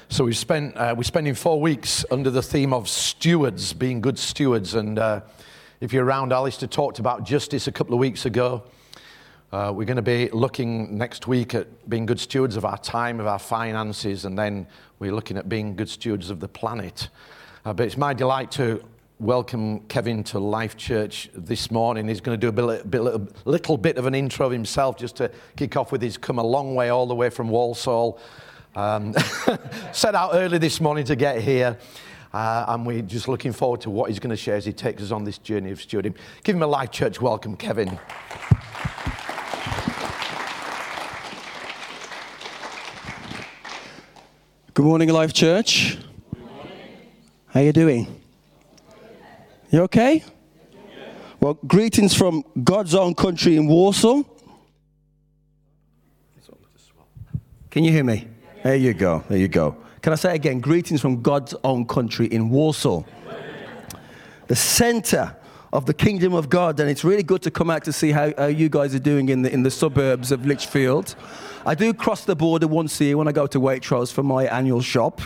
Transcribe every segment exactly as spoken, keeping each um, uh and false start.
So we've spent, uh, we're spending four weeks under the theme of stewards, being good stewards. And uh, if you're around, Alistair talked about justice a couple of weeks ago. Uh, we're going to be looking next week at being good stewards of our time, of our finances, and then we're looking at being good stewards of the planet. Uh, but it's my delight to welcome Kevin to Life Church this morning. He's going to do a bit, bit, little, little bit of an intro of himself just to kick off with. He's come a long way, all the way from Walsall. Um, set out early this morning to get here, uh, and we're just looking forward to what he's going to share as he takes us on this journey of stewarding. Give him a Life Church welcome, Kevin. Good morning, Life Church. Good morning. How you doing? You okay? Yeah. Well, greetings from God's own country in Walsall. Can you hear me? There you go. There you go. Can I say again? Greetings from God's own country in Walsall, the center of the kingdom of God. And it's really good to come out to see how, how you guys are doing in the in the suburbs of Lichfield. I do cross the border once a year when I go to Waitrose for my annual shop.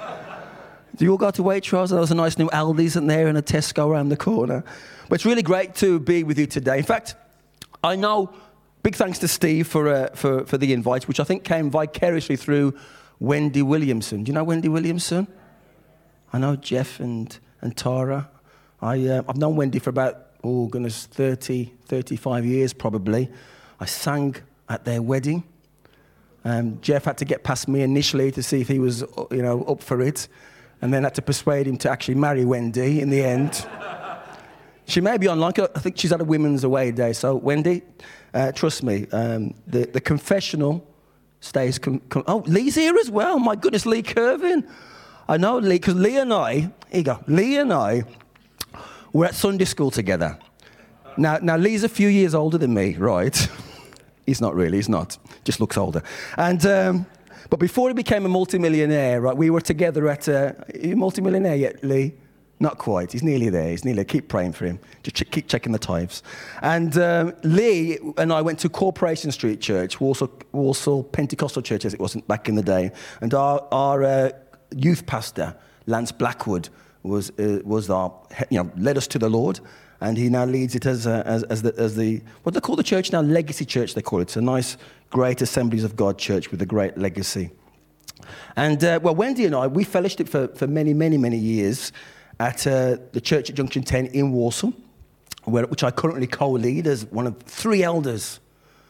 Do you all go to Waitrose? There's a nice new Aldi's in there and a Tesco around the corner. But it's really great to be with you today. In fact, I know. Big thanks to Steve for, uh, for for the invite, which I think came vicariously through Wendy Williamson. Do you know Wendy Williamson? I know Jeff and, and Tara. I, uh, I've known Wendy for about, oh goodness, thirty, thirty-five years probably. I sang at their wedding. Um, Jeff had to get past me initially to see if he was, you know, up for it, and then had to persuade him to actually marry Wendy in the end. She may be online. I think she's at a women's away day. So, Wendy, uh, trust me, um, the, the confessional stays... Com- com- oh, Lee's here as well. My goodness, Lee Kirvin. I know Lee, because Lee and I... Here you go. Lee and I were at Sunday school together. Now, now Lee's a few years older than me, right? He's not really, he's not. Just looks older. And... Um, but before he became a multimillionaire, right, we were together at... Uh, are you a multimillionaire yet, Lee? Not quite. He's nearly there. He's nearly there. Keep praying for him. Just ch- keep checking the tithes. And um, Lee and I went to Corporation Street Church, Walsall, Walsall Pentecostal Church, as it was back in the day. And our, our uh, youth pastor, Lance Blackwood, was uh, was our, you know, led us to the Lord. And he now leads it as uh, as, as the as the what they call the church now, Legacy Church. They call it. It's a nice, great Assemblies of God church with a great legacy. And uh, well, Wendy and I, we fellowshiped for for many, many, many years at uh, the church at Junction ten in Walsall, where, which I currently co-lead as one of three elders.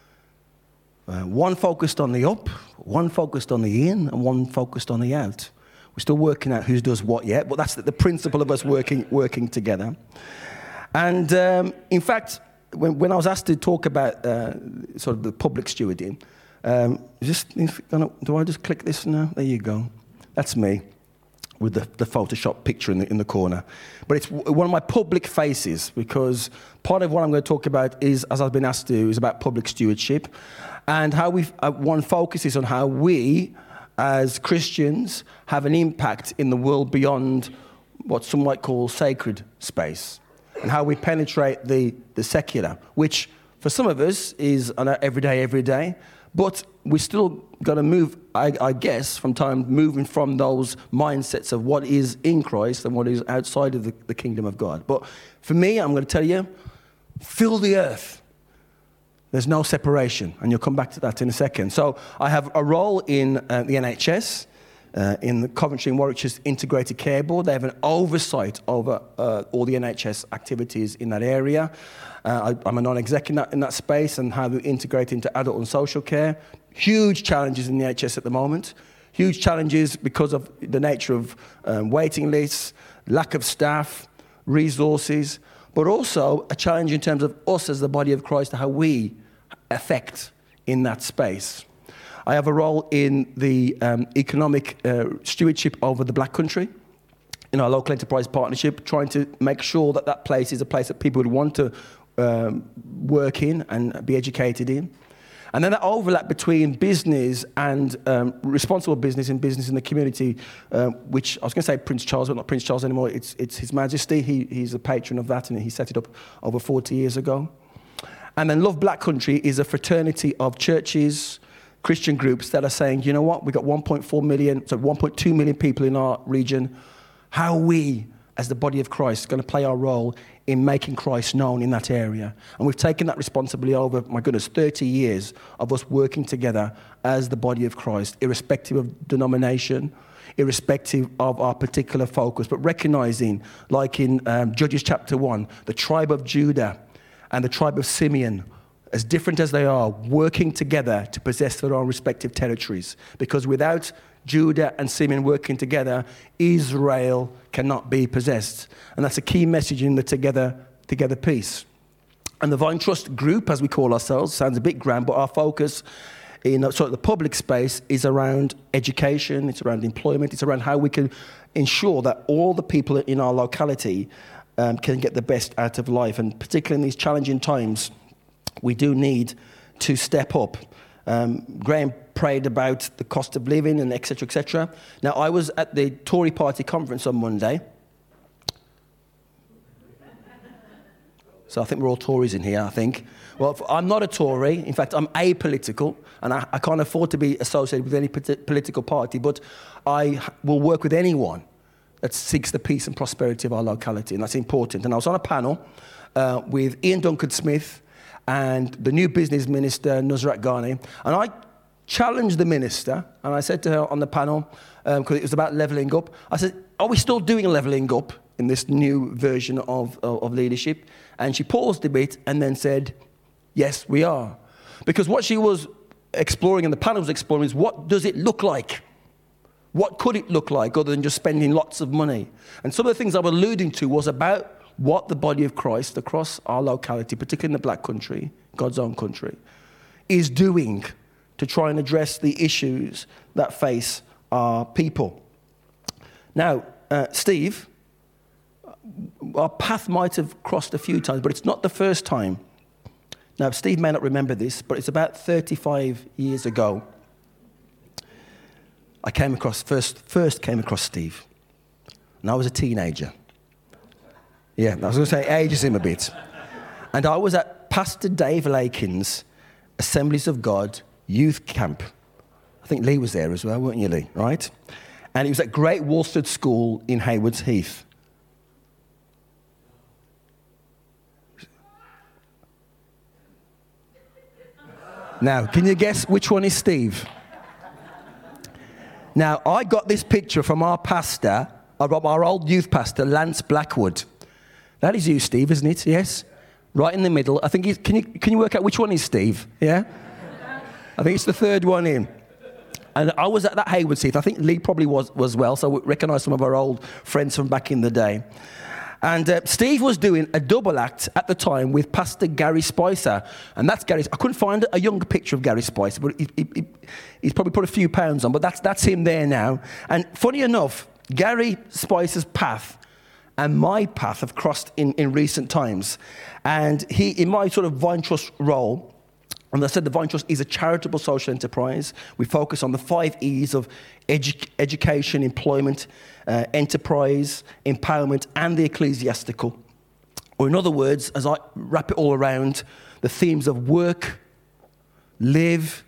Uh, one focused on the up, one focused on the in, and one focused on the out. We're still working out who does what yet, but that's the, the principle of us working working together. And um, in fact, when, when I was asked to talk about uh, sort of the public stewarding, um, just do I just click this now? There you go. That's me, with the, the Photoshop picture in the in the corner. But it's one of my public faces, because part of what I'm going to talk about is, as I've been asked to do, is about public stewardship, and how we uh, one focuses on how we, as Christians, have an impact in the world beyond what some might call sacred space, and how we penetrate the, the secular, which for some of us is on our everyday, every day, but we still got to move, I, I guess, from time moving from those mindsets of what is in Christ and what is outside of the, the kingdom of God. But for me, I'm going to tell you, fill the earth. There's no separation, and you'll come back to that in a second. So I have a role in uh, the N H S, uh, in the Coventry and Warwickshire's Integrated Care Board. They have an oversight over uh, all the N H S activities in that area. Uh, I, I'm a non-exec in that, in that space, and how we integrate into adult and social care. Huge challenges in the N H S at the moment. Huge challenges because of the nature of um, waiting lists, lack of staff, resources, but also a challenge in terms of us as the body of Christ, how we affect in that space. I have a role in the um, economic uh, stewardship over the Black Country in our local enterprise partnership, trying to make sure that that place is a place that people would want to um, work in and be educated in. And then that overlap between business and um, responsible business and business in the community, uh, which I was going to say Prince Charles, but not Prince Charles anymore. It's it's His Majesty. He he's the patron of that, and he set it up over forty years ago. And then Love Black Country is a fraternity of churches, Christian groups that are saying, you know what, we've got one point four million, so one point two million people in our region. How are we, as the body of Christ, going to play our role in making Christ known in that area? And we've taken that responsibility over, my goodness, thirty years of us working together as the body of Christ, irrespective of denomination, irrespective of our particular focus, but recognizing, like in um, Judges chapter one, the tribe of Judah and the tribe of Simeon, as different as they are, working together to possess their own respective territories. Because without Judah and Simeon working together, Israel cannot be possessed. And that's a key message in the together, together piece. And the Vine Trust group, as we call ourselves, sounds a bit grand, but our focus in sort of the public space is around education, it's around employment, it's around how we can ensure that all the people in our locality um, can get the best out of life. And particularly in these challenging times, we do need to step up. Um, Graham prayed about the cost of living and et cetera, et cetera. Now, I was at the Tory party conference on Monday. So I think we're all Tories in here, I think. Well, I'm not a Tory. In fact, I'm apolitical, and I, I can't afford to be associated with any political party, but I will work with anyone that seeks the peace and prosperity of our locality, and that's important. And I was on a panel uh, with Ian Duncan-Smith and the new business minister, Nusrat Ghani, and I challenged the minister, and I said to her on the panel, because um, it was about levelling up, I said, are we still doing levelling up in this new version of, of, of leadership? And she paused a bit and then said, yes, we are. Because what she was exploring and the panel was exploring is, what does it look like? What could it look like other than just spending lots of money? And some of the things I was alluding to was about what the body of Christ across our locality, particularly in the black country, God's own country, is doing to try and address the issues that face our people. Now, uh, Steve, our path might have crossed a few times, but it's not the first time. Now, Steve may not remember this, but it's about thirty-five years ago. I came across, first, first came across Steve, and I was a teenager. Yeah, I was going to say, ages him a bit. And I was at Pastor Dave Lakin's Assemblies of God youth camp. I think Lee was there as well, weren't you, Lee? Right? And it was at Great Woolstead School in Haywards Heath. Now, can you guess which one is Steve? Now, I got this picture from our pastor, our old youth pastor, Lance Blackwood. That is you, Steve, isn't it? Yes? Right in the middle. I think, he's, can you can you work out which one is Steve? Yeah? I think it's the third one in. And I was at that Haywards Heath. I think Lee probably was as well, so we recognise some of our old friends from back in the day. And uh, Steve was doing a double act at the time with Pastor Gary Spicer. And that's Gary. I couldn't find a younger picture of Gary Spicer, but he, he, he, he's probably put a few pounds on, but that's, that's him there now. And funny enough, Gary Spicer's path and my path have crossed in, in recent times. And he, in my sort of Vine Trust role, and as I said, the Vine Trust is a charitable social enterprise. We focus on the five E's of edu- education, employment, uh, enterprise, empowerment, and the ecclesiastical. Or in other words, as I wrap it all around, the themes of work, live,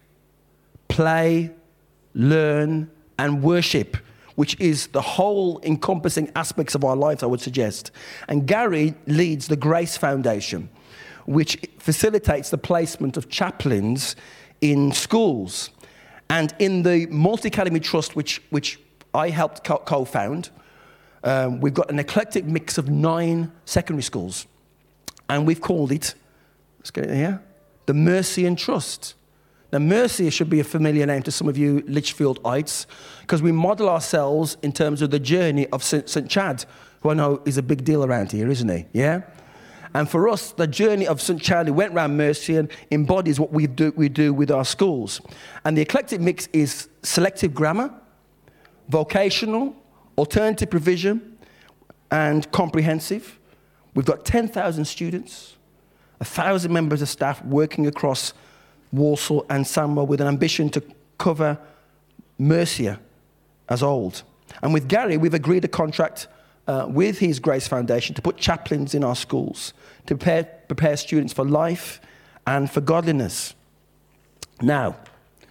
play, learn, and worship, which is the whole encompassing aspects of our lives, I would suggest. And Gary leads the Grace Foundation, which facilitates the placement of chaplains in schools. And in the Multi-Academy Trust, which, which I helped co- co-found, um, we've got an eclectic mix of nine secondary schools. And we've called it, let's get it here, the Mercian Trust. Now, Mercia should be a familiar name to some of you Lichfieldites, because we model ourselves in terms of the journey of Saint Chad, who I know is a big deal around here, isn't he? Yeah? And for us, the journey of Saint Chad, who went around Mercia, and embodies what we do, we do with our schools. And the eclectic mix is selective grammar, vocational, alternative provision, and comprehensive. We've got ten thousand students, one thousand members of staff working across Walsall and Sandwell with an ambition to cover Mercia as old. And with Gary, we've agreed a contract uh, with his Grace Foundation to put chaplains in our schools, to prepare, prepare students for life and for godliness. Now,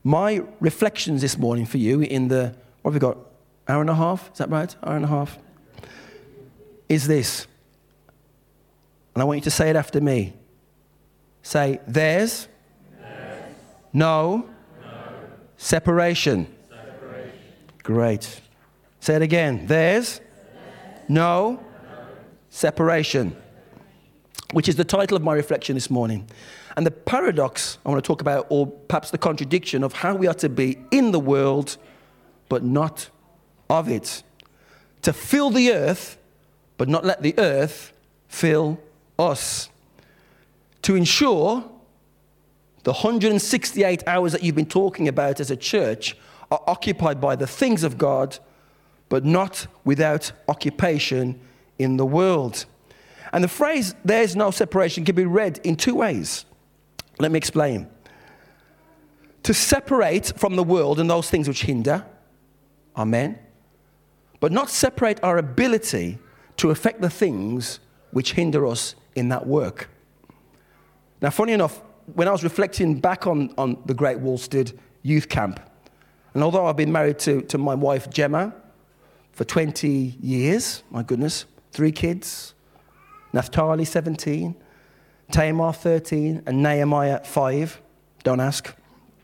my reflections this morning for you in the, what have we got, hour and a half? Is that right? Hour and a half? Is this. And I want you to say it after me. Say, there's, there's no, no separation. separation. Great. Say it again. There's, there's no, no separation. Which is the title of my reflection this morning. And the paradox I want to talk about, or perhaps the contradiction of how we are to be in the world, but not of it. To fill the earth, but not let the earth fill us. To ensure the one hundred sixty-eight hours that you've been talking about as a church are occupied by the things of God, but not without occupation in the world. And the phrase, there's no separation, can be read in two ways. Let me explain. To separate from the world and those things which hinder, amen, but not separate our ability to affect the things which hinder us in that work. Now, funny enough, when I was reflecting back on, on the Great Woolstead Youth Camp, and although I've been married to, to my wife Gemma for twenty years, my goodness, three kids, Naphtali seventeen, Tamar thirteen, and Nehemiah five, don't ask.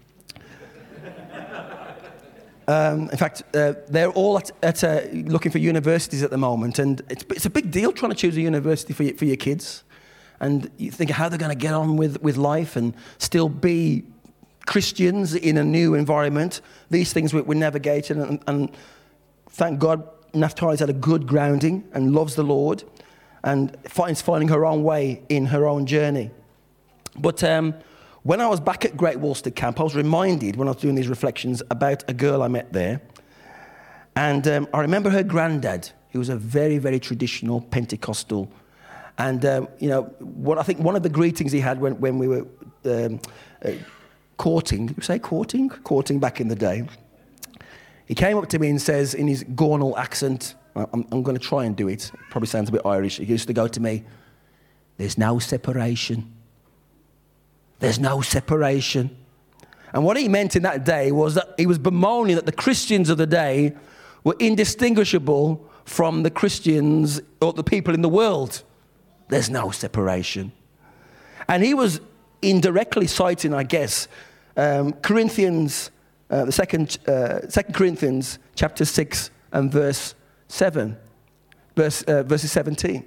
Um, in fact, uh, they're all at, at uh, looking for universities at the moment, and it's, it's a big deal trying to choose a university for your, for your kids. And you think how they're going to get on with, with life and still be Christians in a new environment. These things we're, we're navigating, and, and thank God Naphtali's had a good grounding and loves the Lord and finds finding her own way in her own journey. But um, when I was back at Great Woolstead Camp, I was reminded when I was doing these reflections about a girl I met there. And um, I remember her granddad, who was a very, very traditional Pentecostal. And, um, you know, what I think one of the greetings he had when, when we were um, uh, courting, did you say courting? Courting back in the day. He came up to me and says, in his Gornal accent, I'm, I'm going to try and do it. It probably sounds a bit Irish. He used to go to me, there's no separation. There's no separation. And what he meant in that day was that he was bemoaning that the Christians of the day were indistinguishable from the Christians or the people in the world. There's no separation. And he was indirectly citing, I guess, um, Corinthians, uh, the second, uh, Second Corinthians chapter six and verse seven, verse, uh, verses seventeen.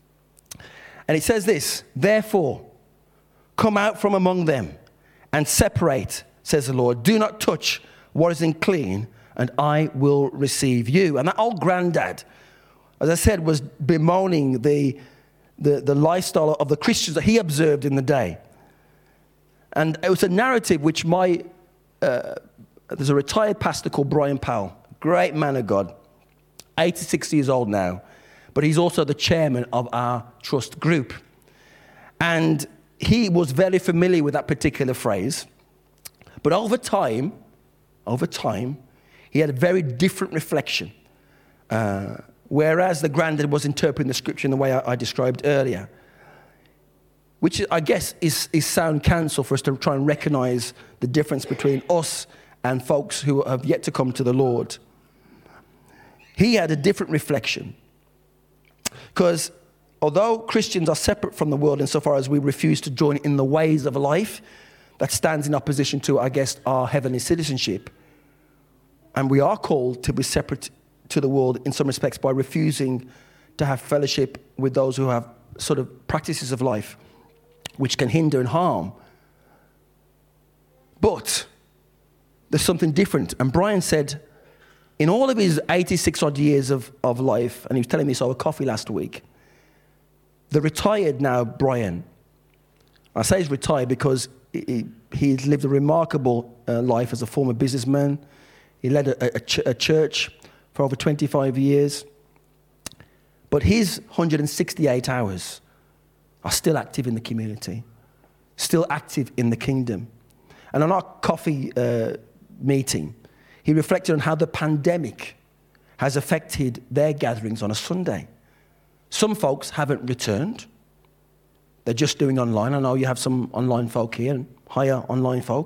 And it says this, therefore, come out from among them and separate, says the Lord. Do not touch what is unclean, and I will receive you. And that old granddad, as I said, was bemoaning the, the, the lifestyle of the Christians that he observed in the day. And it was a narrative which my, uh, there's a retired pastor called Brian Powell, great man of God, eighty-six years old now, but he's also the chairman of our trust group. And he was very familiar with that particular phrase. But over time, over time, he had a very different reflection. Uh, whereas the granddad was interpreting the scripture in the way I, I described earlier, which I guess is, is sound counsel for us to try and recognize the difference between us and folks who have yet to come to the Lord. He had a different reflection. Because although Christians are separate from the world insofar as we refuse to join in the ways of life that stands in opposition to, I guess, our heavenly citizenship, and we are called to be separate to the world in some respects by refusing to have fellowship with those who have sort of practices of life which can hinder and harm. But there's something different. And Brian said, in all of his eighty-six odd years of, of life, and he was telling me this over coffee last week, the retired now Brian, I say he's retired because he, he's lived a remarkable uh, life as a former businessman. He led a, a, ch- a church for over twenty-five years. But his one hundred sixty-eight hours are still active in the community, still active in the kingdom. And on our coffee uh, meeting, he reflected on how the pandemic has affected their gatherings on a Sunday. Some folks haven't returned. They're just doing online. I know you have some online folk here, and higher online folk.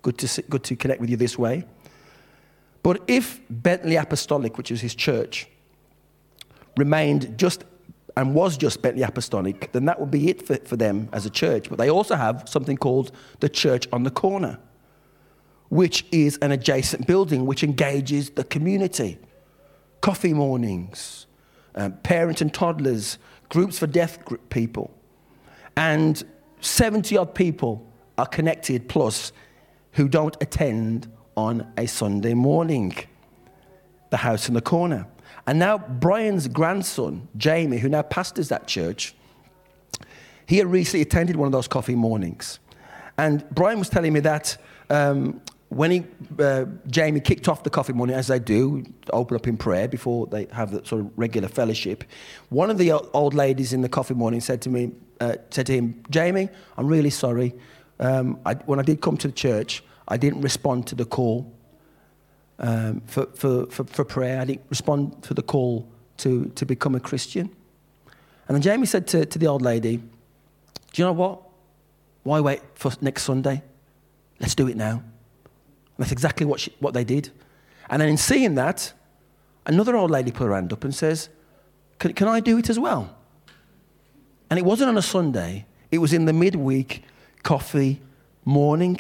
Good to, see, good to connect with you this way. But if Bentley Apostolic, which is his church, remained just and was just Bentley Apostolic, then that would be it for, for them as a church. But they also have something called the Church on the Corner, which is an adjacent building which engages the community. Coffee mornings, um, parents and toddlers, groups for deaf people. And seventy odd people are connected plus who don't attend on a Sunday morning. The House in the Corner. And now Brian's grandson, Jamie, who now pastors that church, he had recently attended one of those coffee mornings. And Brian was telling me that um, when he, uh, Jamie kicked off the coffee morning, as they do, open up in prayer before they have the sort of regular fellowship, one of the old ladies in the coffee morning said to me, uh, said to him, Jamie, I'm really sorry. Um, I, when I did come to the church, I didn't respond to the call um, for, for, for, for prayer. I didn't respond to the call to, to become a Christian. And then Jamie said to, to the old lady, do you know what? Why wait for next Sunday? Let's do it now. And that's exactly what, she, what they did. And then in seeing that, another old lady put her hand up and says, can, can I do it as well? And it wasn't on a Sunday. It was in the midweek coffee morning.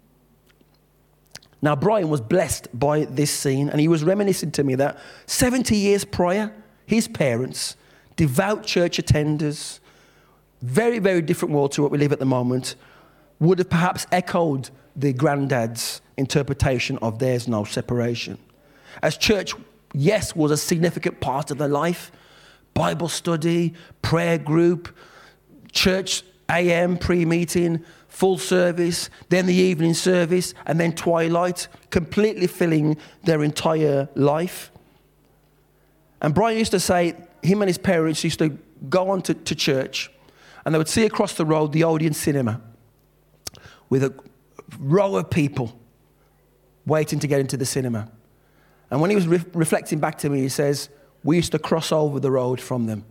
Now, Brian was blessed by this scene, and he was reminiscing to me that seventy years prior, his parents, devout church attenders, very, very different world to what we live at the moment, would have perhaps echoed the granddad's interpretation of there's no separation. As church, yes, was a significant part of their life, Bible study, prayer group, church A M pre-meeting, full service, then the evening service, and then twilight, completely filling their entire life. And Brian used to say, him and his parents used to go on to, to church, and they would see across the road the Odeon Cinema with a row of people waiting to get into the cinema. And when he was re- reflecting back to me, he says, we used to cross over the road from them.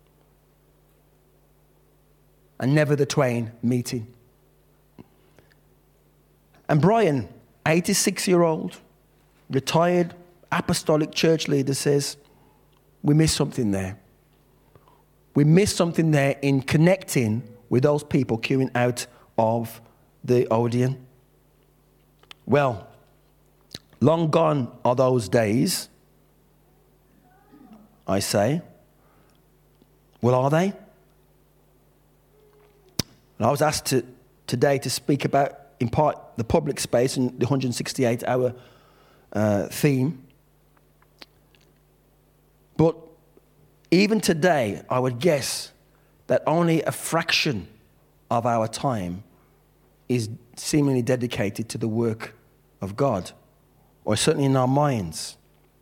And never the twain meeting. And Brian, eighty-six-year-old, retired apostolic church leader, says, we missed something there. We missed something there in connecting with those people queuing out of the Odeon. Well, long gone are those days, I say. Well, are they? And I was asked to, today to speak about, in part, the public space and the one hundred sixty-eight hour uh, theme. But even today, I would guess that only a fraction of our time is seemingly dedicated to the work of God, or certainly in our minds.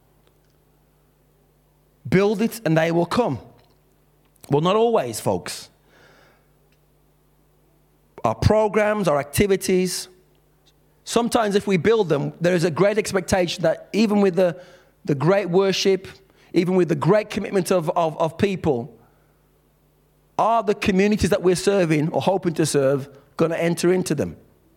Build it and they will come. Well, not always, folks. Our programs, our activities, sometimes if we build them, there is a great expectation that even with the, the great worship, even with the great commitment of, of, of people, are the communities that we're serving or hoping to serve going to enter into them?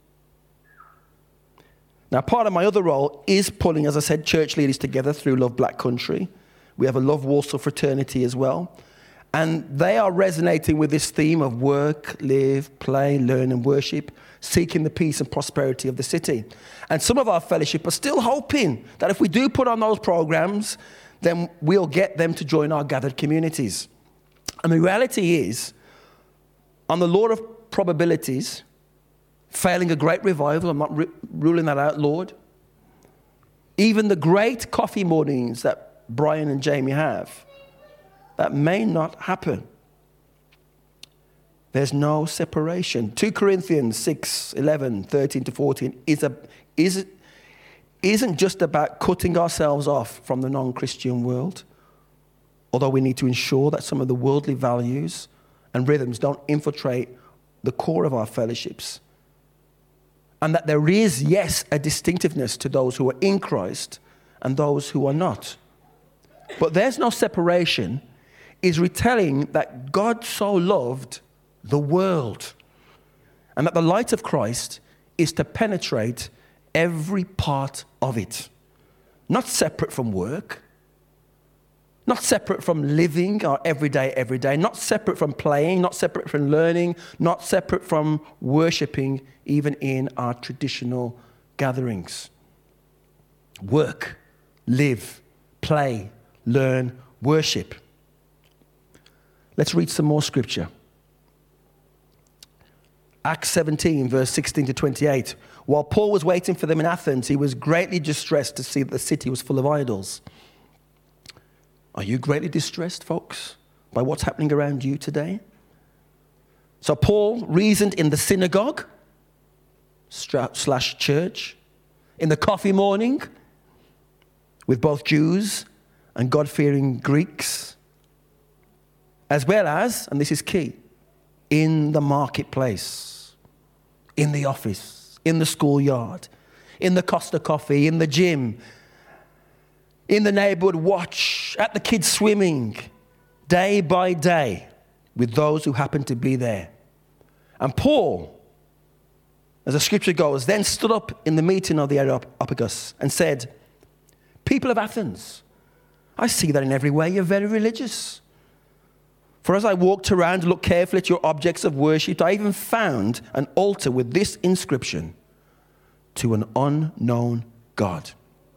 Now, part of my other role is pulling, as I said, church leaders together through Love Black Country. We have a Love Walsall fraternity as well. And they are resonating with this theme of work, live, play, learn, and worship, seeking the peace and prosperity of the city. And some of our fellowship are still hoping that if we do put on those programs, then we'll get them to join our gathered communities. And the reality is, on the law of probabilities, failing a great revival, I'm not re- ruling that out, Lord, even the great coffee mornings that Brian and Jamie have, that may not happen. There's no separation. Second Corinthians six, eleven, thirteen to fourteen is a, is, isn't just about cutting ourselves off from the non-Christian world, although we need to ensure that some of the worldly values and rhythms don't infiltrate the core of our fellowships. And that there is, yes, a distinctiveness to those who are in Christ and those who are not. But there's no separation is retelling that God so loved the world and that the light of Christ is to penetrate every part of it. Not separate from work, not separate from living our everyday, everyday, not separate from playing, not separate from learning, not separate from worshiping, even in our traditional gatherings. Work, live, play, learn, worship. Let's read some more scripture. Acts seventeen, verse sixteen to twenty-eight. While Paul was waiting for them in Athens, he was greatly distressed to see that the city was full of idols. Are you greatly distressed, folks, by what's happening around you today? So Paul reasoned in the synagogue slash church, in the coffee morning, with both Jews and God-fearing Greeks, as well as, and this is key, in the marketplace, in the office, in the schoolyard, in the Costa Coffee, in the gym, in the neighborhood watch, at the kids swimming, day by day, with those who happen to be there. And Paul, as the scripture goes, then stood up in the meeting of the Areopagus and said, "People of Athens, I see that in every way you're very religious. For as I walked around and looked carefully at your objects of worship, I even found an altar with this inscription, to an unknown God.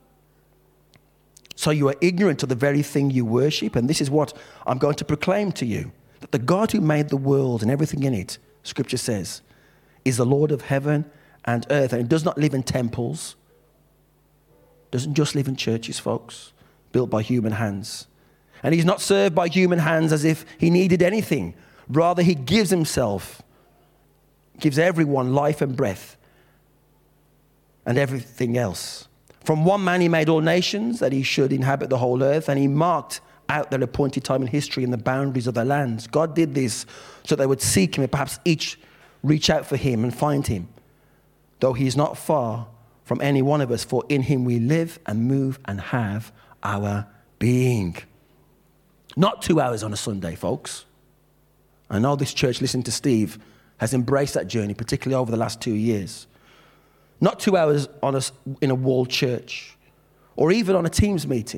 So you are ignorant of the very thing you worship, and this is what I'm going to proclaim to you, that the God who made the world and everything in it, scripture says, is the Lord of heaven and earth, and he does not live in temples, doesn't just live in churches, folks, built by human hands. And he's not served by human hands as if he needed anything. Rather, he gives himself, gives everyone life and breath and everything else. From one man he made all nations, that he should inhabit the whole earth, and he marked out their appointed time in history and the boundaries of their lands. God did this so they would seek him and perhaps each reach out for him and find him, though he is not far from any one of us, for in him we live and move and have our being. Not two hours on a Sunday, folks. I know this church, listening to Steve, has embraced that journey, particularly over the last two years. Not two hours on a, in a walled church, or even on a Teams meeting.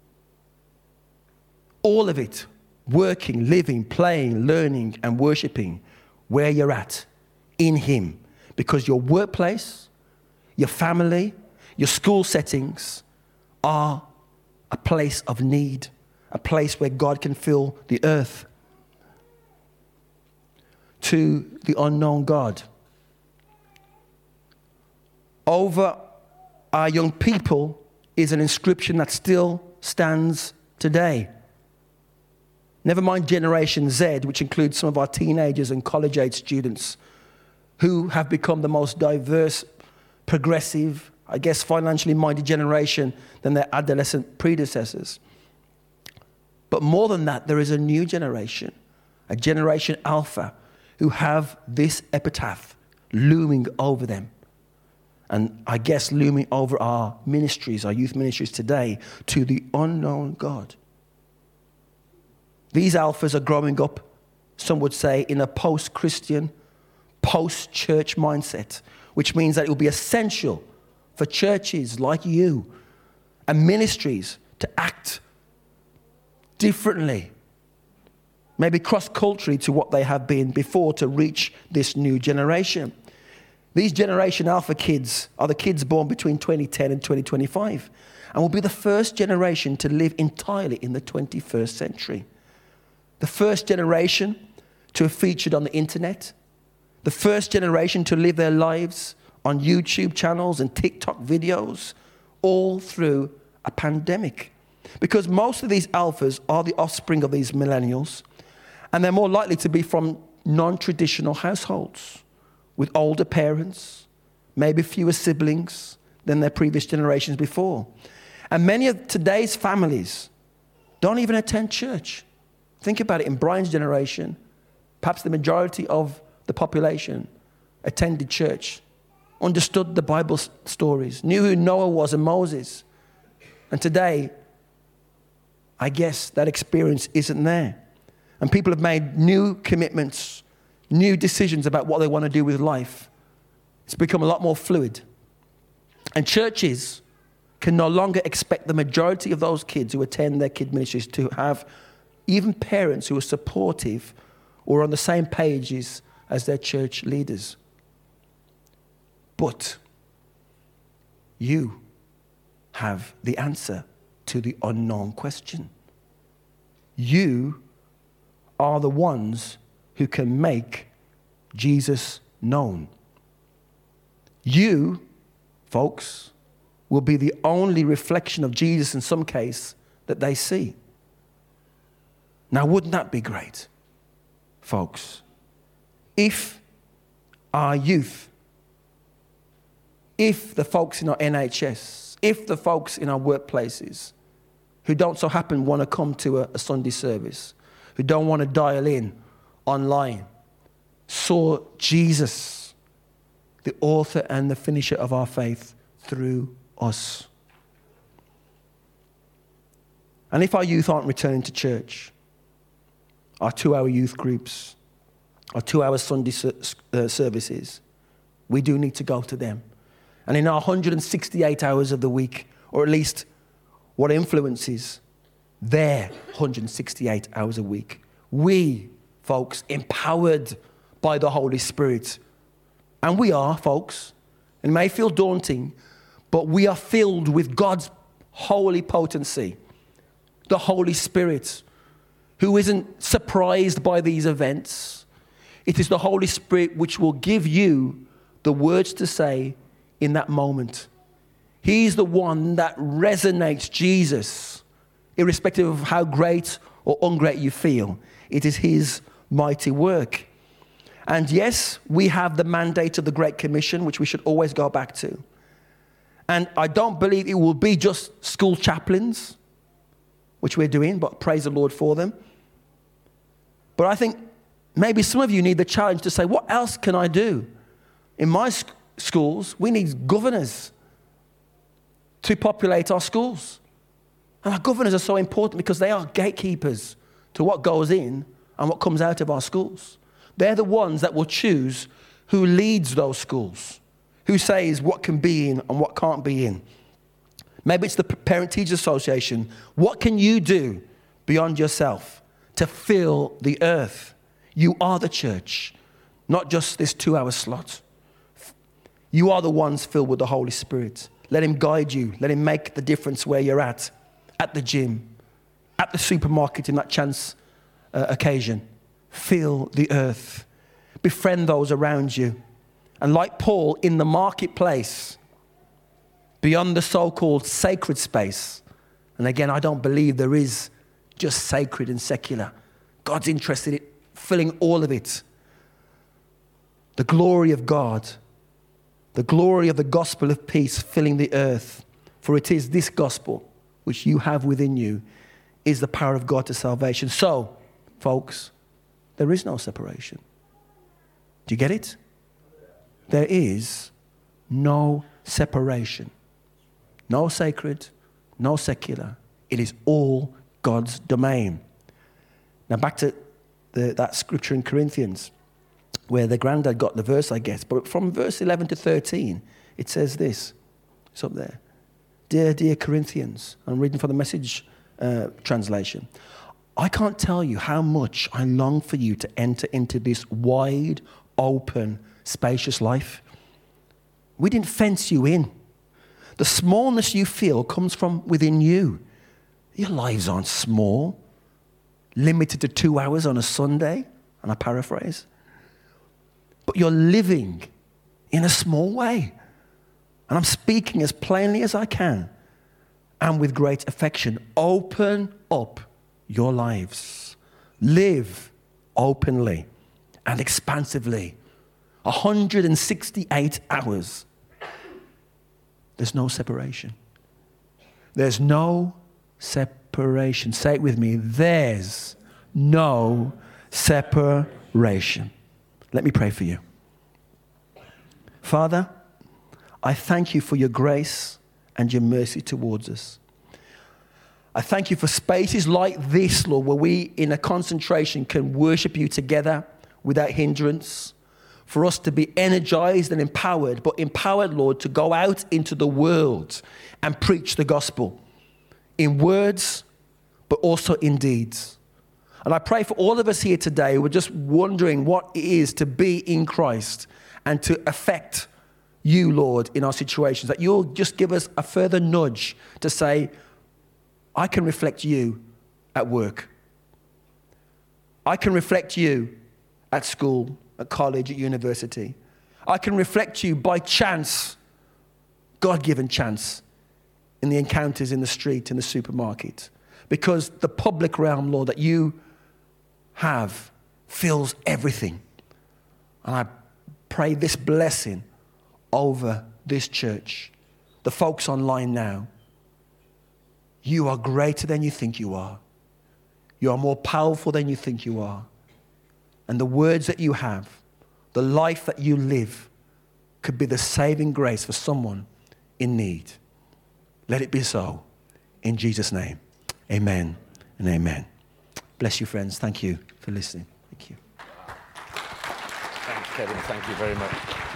All of it, working, living, playing, learning, and worshiping where you're at, in him. Because your workplace, your family, your school settings are a place of need, a place where God can fill the earth. To the unknown God. Over our young people is an inscription that still stands today. Never mind Generation Z, which includes some of our teenagers and college-age students who have become the most diverse, progressive, I guess financially minded generation than their adolescent predecessors. But more than that, there is a new generation, a generation Alpha, who have this epitaph looming over them. And I guess looming over our ministries, our youth ministries today, to the unknown God. These Alphas are growing up, some would say, in a post-Christian, post-church mindset, which means that it will be essential for churches like you and ministries to act differently, maybe cross-culturally to what they have been before, to reach this new generation. These Generation Alpha kids are the kids born between twenty ten and twenty twenty-five, and will be the first generation to live entirely in the twenty-first century. The first generation to have featured on the internet. The first generation to live their lives on YouTube channels and TikTok videos, all through a pandemic. Because most of these Alphas are the offspring of these millennials, and they're more likely to be from non-traditional households, with older parents, maybe fewer siblings than their previous generations before. And many of today's families don't even attend church. Think about it, in Brian's generation, perhaps the majority of the population attended church, understood the Bible stories, knew who Noah was and Moses. And today, I guess that experience isn't there. And people have made new commitments, new decisions about what they want to do with life. It's become a lot more fluid. And churches can no longer expect the majority of those kids who attend their kid ministries to have even parents who are supportive or on the same pages as their church leaders. But you have the answer to the unknown question. You are the ones who can make Jesus known. You, folks, will be the only reflection of Jesus in some case that they see. Now, wouldn't that be great, folks? If our youth, if the folks in our N H S, if the folks in our workplaces who don't so happen want to come to a, a Sunday service, who don't want to dial in online, saw Jesus, the author and the finisher of our faith, through us. And if our youth aren't returning to church, our two-hour youth groups, our two-hour Sunday uh, services, we do need to go to them. And in our one hundred sixty-eight hours of the week, or at least what influences their one hundred sixty-eight hours a week, we, folks, empowered by the Holy Spirit, and we are, folks, it may feel daunting, but we are filled with God's holy potency, the Holy Spirit, who isn't surprised by these events. It is the Holy Spirit which will give you the words to say in that moment. He's the one that resonates Jesus, irrespective of how great or ungreat you feel. It is his mighty work. And yes, we have the mandate of the Great Commission, which we should always go back to. And I don't believe it will be just school chaplains, which we're doing, but praise the Lord for them. But I think maybe some of you need the challenge to say, what else can I do? In my sc- schools, we need governors to populate our schools. And our governors are so important because they are gatekeepers to what goes in and what comes out of our schools. They're the ones that will choose who leads those schools, who says what can be in and what can't be in. Maybe it's the Parent-Teacher Association. What can you do beyond yourself to fill the earth? You are the church, not just this two-hour slot. You are the ones filled with the Holy Spirit. Let him guide you. Let him make the difference where you're at, at the gym, at the supermarket in that chance uh, occasion. Fill the earth. Befriend those around you. And like Paul, in the marketplace, beyond the so-called sacred space. And again, I don't believe there is just sacred and secular. God's interested in filling all of it. The glory of God, the glory of the gospel of peace filling the earth. For it is this gospel which you have within you is the power of God to salvation. So, folks, there is no separation. Do you get it? There is no separation. No sacred, no secular. It is all God's domain. Now back to the, that scripture in Corinthians, where the granddad got the verse, I guess. But from verse eleven to thirteen, it says this. It's up there. Dear, dear Corinthians, I'm reading from the Message uh, translation. I can't tell you how much I long for you to enter into this wide, open, spacious life. We didn't fence you in. The smallness you feel comes from within you. Your lives aren't small, limited to two hours on a Sunday, and I paraphrase. But you're living in a small way. And I'm speaking as plainly as I can and with great affection. Open up your lives. Live openly and expansively. one hundred sixty-eight hours. There's no separation. There's no separation. Say it with me. There's no separation. Let me pray for you. Father, I thank you for your grace and your mercy towards us. I thank you for spaces like this, Lord, where we in a concentration can worship you together without hindrance. for us to be energized and empowered, but empowered, Lord, to go out into the world and preach the gospel in words, but also in deeds. And I pray for all of us here today who are just wondering what it is to be in Christ and to affect you, Lord, in our situations, that you'll just give us a further nudge to say, I can reflect you at work. I can reflect you at school, at college, at university. I can reflect you by chance, God-given chance, in the encounters in the street, in the supermarket. Because the public realm, Lord, that you have fills everything. And I pray this blessing over this church. The folks online now. You are greater than you think you are. You are more powerful than you think you are. And the words that you have, the life that you live, could be the saving grace for someone in need. Let it be so. In Jesus' name, amen and amen. Bless you, friends. Thank you for listening. Thank you. Thanks, Kevin. Thank you very much.